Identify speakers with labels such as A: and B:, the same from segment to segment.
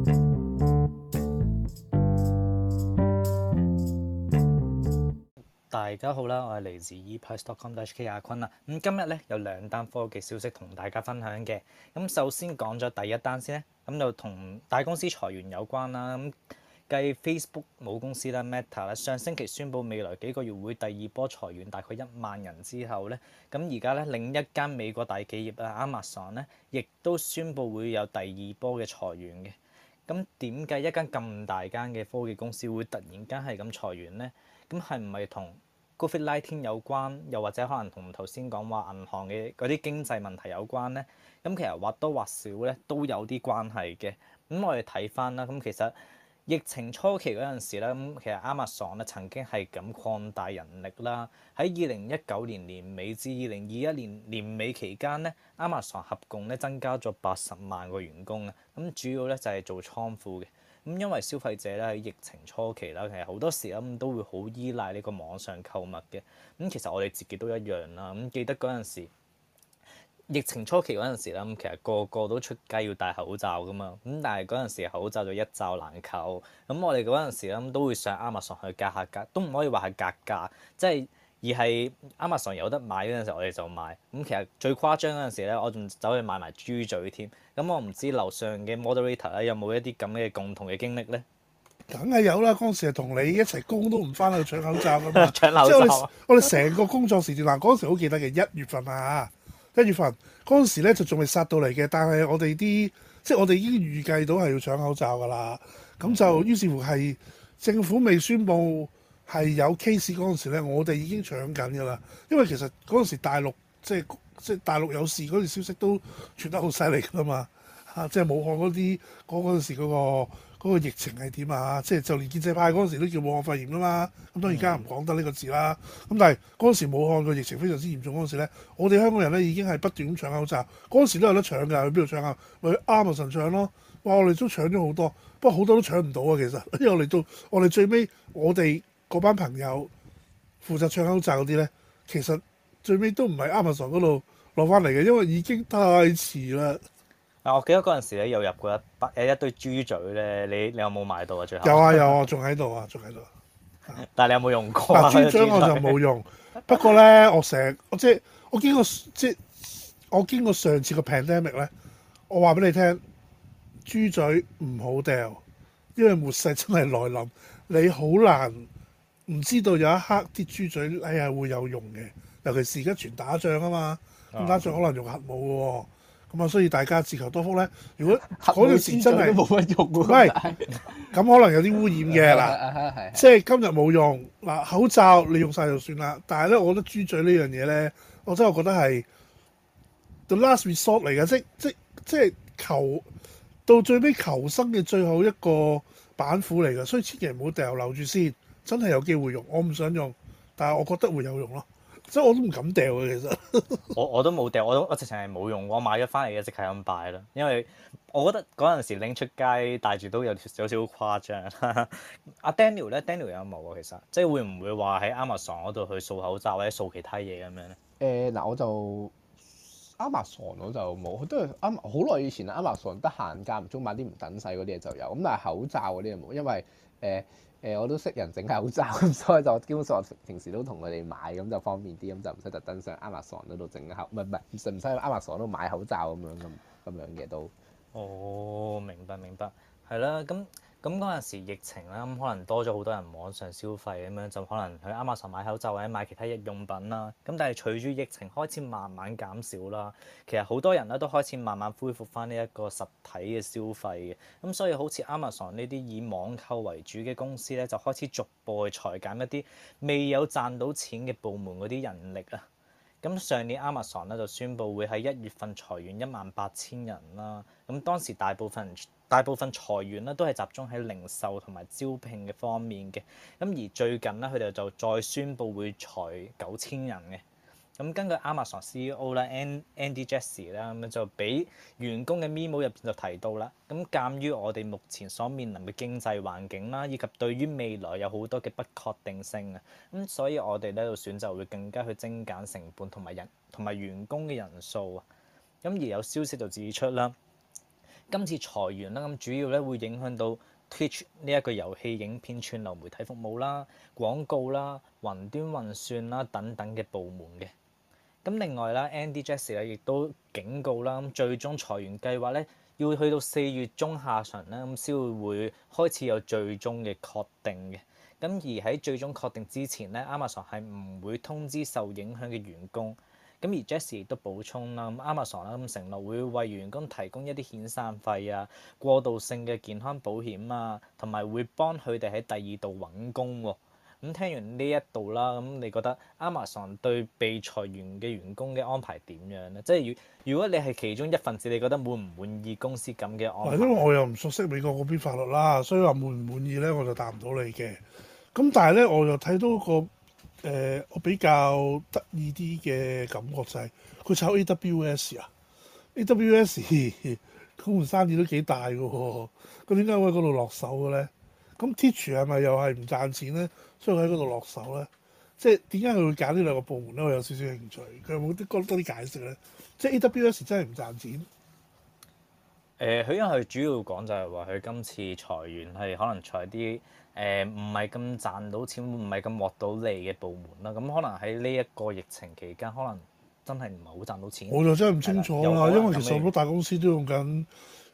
A: 大家好啦，我係嚟自 eprice.com.hk 阿坤啦。今日咧有兩單科技消息同大家分享嘅。首先講咗第一單先咧，就同大公司裁員有關啦。繼 Facebook 母公司啦 Meta 上星期宣布未來幾個月會第二波裁員大概1萬人之後咧，而家咧另一間美國大企業啊 Amazon 咧，亦都宣布會有第二波嘅裁員嘅。點解一間咁大間嘅科技公司會突然間係咁裁員咧？係唔係同COVID-19 有關，又或者可能同頭先講話銀行嘅嗰啲經濟問題有關咧？其實或多或少咧都有啲關係嘅。我哋睇翻啦，其實疫情初期嗰陣時咧，其實 Amazon 咧曾經係咁擴大人力啦。喺2019年年尾至2021年年尾期間咧，Amazon 合共咧增加咗80萬個員工啊。主要咧就係做倉庫嘅。因為消費者咧喺疫情初期啦，其實好多時都會好依賴呢個網上購物嘅。其實我哋自己都一樣啦。記得嗰陣時疫情初期嗰陣時啦，其實個個都出街要戴口罩噶嘛。但係嗰陣時口罩就一罩難求。我哋嗰陣時咧都會上 Amazon 去格下價，都唔可以話係格價，即係而係 Amazon 有得買嗰陣時我哋就買。其實最誇張嗰陣時咧，我仲走去買埋豬嘴添。我唔知樓上嘅 moderator 咧有冇一啲咁嘅共同嘅經歷咧？
B: 梗係有啦，嗰陣時係同你一齊工都唔翻去搶口罩噶嘛。
A: 搶口罩
B: 即係我哋成個工作時段嗱，嗰陣時好記得嘅1月份啊，1月份嗰陣時咧就仲未殺到嚟嘅，但係我哋即係我哋已經預計到係要搶口罩噶啦。咁就於是乎係政府未宣布係有 case 嗰陣時咧，我哋已經搶緊噶啦。因為其實嗰陣時大陸即係大陸有事嗰啲消息都傳得好犀利噶嘛嚇，即係武漢嗰陣時嗰個疫情係點啊？即係就連建制派嗰陣時都叫武漢肺炎㗎嘛。咁當然而家唔講得呢個字啦。咁但係嗰陣時武漢個疫情非常之嚴重嗰陣時咧，我哋香港人咧已經係不斷咁搶口罩。嗰陣時都有得搶㗎，去邊度搶啊？咪去 Amazon 搶咯。哇！我哋都搶咗好多，不過好多都搶唔到啊。其實因為我哋最尾我哋嗰班朋友負責搶口罩嗰啲咧，其實最尾都唔係 Amazon 嗰度攞翻嚟嘅，因為已經太遲啦。
A: 我記得嗰陣時咧，又入過一堆豬嘴咧，你有冇買到啊？最後
B: 有啊，仲喺度啊。
A: 但係你有冇用過啊？
B: 豬嘴我就冇用，不過咧，我經過上次個 pandemic 咧，我話俾你聽，豬嘴唔好掉，因為末世真係來臨，你好難唔知道有一刻啲豬嘴你係會有用嘅，尤其是而家全打仗啊嘛，咁打仗可能用核武嘅喎。咁啊，所以大家自求多福咧。如果嗰陣時真係
C: 冇乜用喎，
B: 唔係咁可能有啲污染嘅嗱，即係今日冇用嗱，口罩你用晒就算啦。但係咧，我覺得豬嘴呢樣嘢咧，我真係覺得係 the last resort 嚟嘅，即係到最尾求生嘅最後一個板斧嚟嘅，所以千祈唔好掉，留住先，真係有機會用。我唔想用，但係我覺得會有用咯。所以我都唔敢掉嘅，其實
A: 我都冇掉，我直情係冇用，我買咗翻嚟嘅，即係咁擺啦。因為我覺得嗰陣時拎出街帶住都有少少誇張。阿 Daniel 咧 ，Daniel 有冇啊？其實即係會唔會話喺 Amazon 嗰度去掃口罩或者掃其他嘢咁樣咧？
C: 嗱，我就 Amazon 我就冇，都係好耐以前啦。Amazon 得閒間唔中買啲唔等使嗰啲嘢就有，咁但係口罩嗰啲就冇，因為我都識人整口罩，咁所以就基本上平時都同佢哋買，咁就方便啲，咁就唔使特登上 Amazon 嗰度整口，唔使喺 Amazon 嗰度買口罩咁樣嘅都。
A: 哦，明白，係啦。咁嗰陣時疫情啦，可能多咗好多人網上消費咁樣，就可能去 Amazon 買口罩或者買其他日用品啦。但係隨住疫情開始慢慢減少啦，其實好多人咧都開始慢慢恢復翻呢一個實體嘅消費嘅。所以好似 Amazon 呢啲以網購為主嘅公司咧，就開始逐步去裁減一啲未有賺到錢嘅部門嗰啲人力啊。上年 Amazon 咧就宣布會喺1月份裁員18000人啦。當時大部分裁員咧都係集中喺零售同埋招聘嘅方面嘅。而最近咧佢哋就再宣布會裁9000人嘅。根據 Amazon CEO 啦 Andy Jassy 啦，就俾員工嘅 memo 入邊就提到啦。鑑於我哋目前所面臨嘅經濟環境啦，以及對於未來有好多嘅不確定性啊，所以我哋呢度選擇會更加去精簡成本同埋員工嘅人數啊。而有消息就指出啦， 今次裁員啦，咁主要咧會影響到 Twitch 呢一個遊戲影片串流媒體服務啦、廣告啦、雲端運算啦等等嘅部門嘅。咁另外啦 ，Andy Jassy 咧亦都警告啦，咁最終裁員計劃咧要去到4月中下旬咧，咁先會開始有最終嘅確定嘅。咁而喺最終確定之前咧，Amazon 係唔會通知受影響嘅員工。咁而 Jassy 亦都補充啦，咁 Amazon 啦咁承諾會為員工提供一啲遣散費啊、過渡性嘅健康保險啊，同埋會幫佢哋喺第二度揾工喎。咁聽完呢一度啦，咁你覺得 Amazon 對被裁員嘅員工嘅安排點樣咧？即係如果你係其中一份子，你覺得滿唔滿意公司咁嘅安排？
B: 因為我又唔熟悉美國嗰邊法律啦，所以話滿唔滿意咧，我就答唔到你嘅。咁但係咧，我又睇到個我比較得意啲嘅感覺就係佢炒 AWS 啊，AWS 嗰盤生意都幾大嘅喎，咁點解會喺嗰度落手嘅咧？咁 Teach 係咪又係唔賺錢咧？所以佢喺嗰度落手咧？即係點解佢會揀呢兩個部門咧？我有少少興趣，佢有冇啲多啲解釋咧？即係 AWS 真係唔賺錢？
A: 佢因為佢主要講就係話佢今次裁員係可能裁啲唔係咁賺到錢、唔係咁獲到利嘅部門啦。咁可能喺呢一個疫情期間，可能真係唔係好賺到錢。
B: 我就真係唔清楚啦，因為其實好多大公司都用緊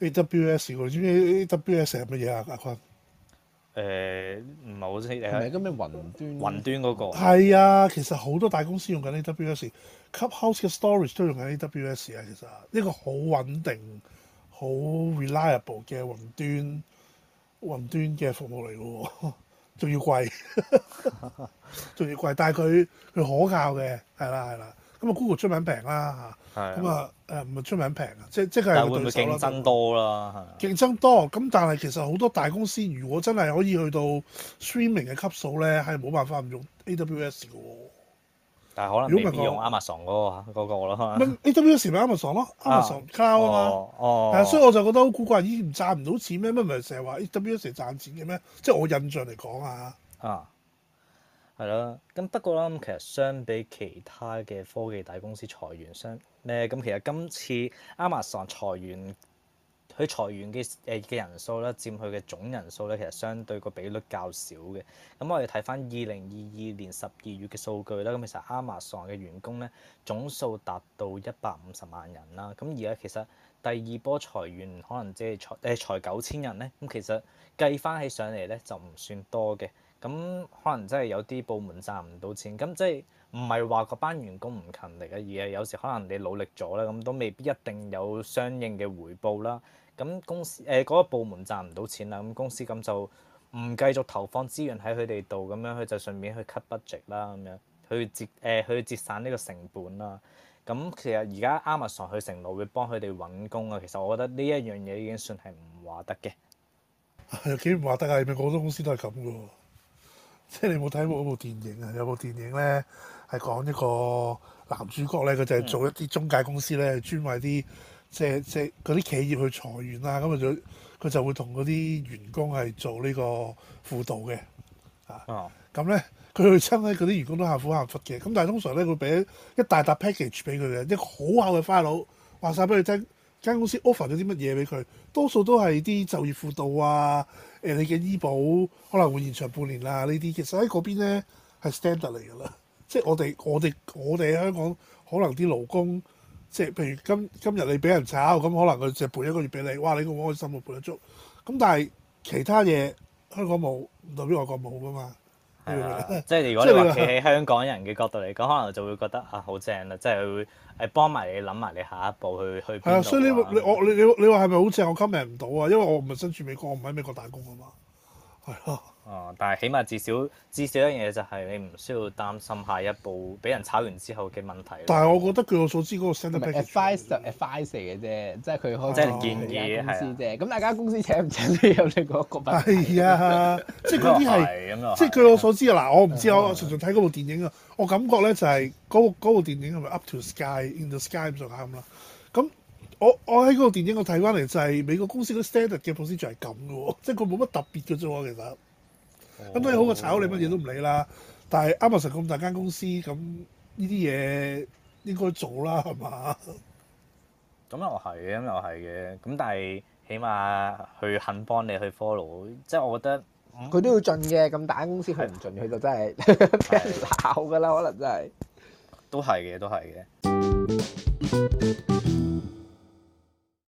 B: AWS 喎。知唔知 AWS 係乜嘢啊？阿坤？
A: 唔係好知
C: 係咪咁嘅雲端？
A: 雲端嗰個
B: 係啊，其實好多大公司用緊 AWS，Clubhouse 嘅 storage 都用緊 AWS 啊。其實一個好穩定、好 reliable 嘅雲端嘅服務嚟嘅喎，仲要貴，仲要貴，但係佢可靠嘅，係啦。咁啊 Google 出名平啦嚇，咁啊唔係出名平啊，即係
A: 但係會唔會競爭多啦？
B: 競爭多，咁但係其實好多大公司如果真係可以去到 streaming 嘅級數咧，係冇辦法唔用 AWS 嘅喎。
A: 但係可能未必用 Amazon 嗰個咯。
B: AWS 咪 Amazon 咯，Amazon Cloud 啊嘛。係啊，所以我就覺得好古怪，咦唔賺唔到錢咩？乜唔係成日話 AWS 賺錢嘅咩？即係我印象嚟講啊。
A: 係啦，咁不過啦，咁其實相比其他嘅科技大公司裁員咧，咁其實今次 Amazon 裁員，佢裁員嘅人數咧，佔佢嘅總人數咧，其實相對個比率較少嘅。咁我哋睇翻2022年12月嘅數據啦，咁其實 Amazon 嘅員工咧總數達到150萬人啦。咁而家其實第二波裁員可能即係裁9000人咧，咁其實計翻起上嚟咧就唔算多嘅。咁可能真係有啲部門賺唔到錢，咁即係唔係話嗰班員工唔勤力啊，而係有時可能你努力咗啦，咁都未必一定有相應嘅回報啦。咁公司嗰個部門賺唔到錢啦，咁公司咁就唔繼續投放資源喺佢哋度，咁樣佢就順便去 cut budget 啦，咁樣去節省呢個成本啦。咁其實而家 Amazon 佢承諾會幫佢哋揾工啊，其實我覺得呢一樣嘢已經算係唔話得嘅。
B: 係幾唔話得啊？係咪好多公司都係咁嘅喎？即係你冇睇過嗰部電影啊？有部電影咧係講一個男主角咧，佢就係做一啲中介公司咧，專為啲即係嗰啲企業去裁員啦。咁佢就會同嗰啲員工係做呢個輔導嘅啊。咁咧佢去親咧，嗰啲員工都喊苦喊忽嘅。咁但係通常咧，佢俾一大沓 package 俾佢嘅，一個好厚嘅 file 話晒俾佢聽，間公司 offer 咗啲乜嘢俾佢，多數都係啲就業輔導啊。你嘅醫保可能會延長半年啦，呢啲其實喺嗰邊咧係 standard 嚟㗎啦。即係我哋喺香港可能啲勞工，即係譬如今日你俾人炒，咁可能佢就賠1個月俾你，哇！你咁開心啊，賠得足。咁但係其他嘢香港冇，唔代表外國冇㗎嘛。
A: 係啊，即係如果你話企喺香港人嘅角度嚟講，可能就會覺得啊好正啦，即係會誒幫埋你諗埋你下一步去邊度。係啊，
B: 所以你話係咪好正？我 comment 唔到啊，因為我唔係身處美國，我唔喺美國打工啊嘛。係啊。
A: 但係起碼至少一樣嘢就係你唔需要擔心下一步俾人炒完之後嘅問題。
B: 但係我覺得據我所知嗰個 standard
C: advice 就 advice 嚟嘅啫，即係佢可以
A: 即係建議
C: 公司啫。咁大家公司請唔請都有另外一個問題。
B: 係啊，即係嗰啲係，即係據我所知啊。嗱，我唔知我純粹睇嗰部電影啊，我感覺咧就係嗰部電影係咪 Up to Sky In the Sky 咁上下咁啦。咁我喺嗰部電影我睇翻嚟就係美國公司嗰 standard 嘅 procedure 係咁嘅喎，即係佢冇乜特別嘅啫喎，其實。咁當然好過炒你乜嘢都唔理啦，但係 Amazon 咁大間公司，咁呢啲嘢應該做啦，係嘛？
A: 咁又係嘅，咁但係起起碼佢肯幫你去 follow，即係我覺得
C: 佢都要盡嘅，咁大間公司佢唔盡，佢就真係俾人鬧㗎啦，可能真係。
A: 都係嘅，都係嘅。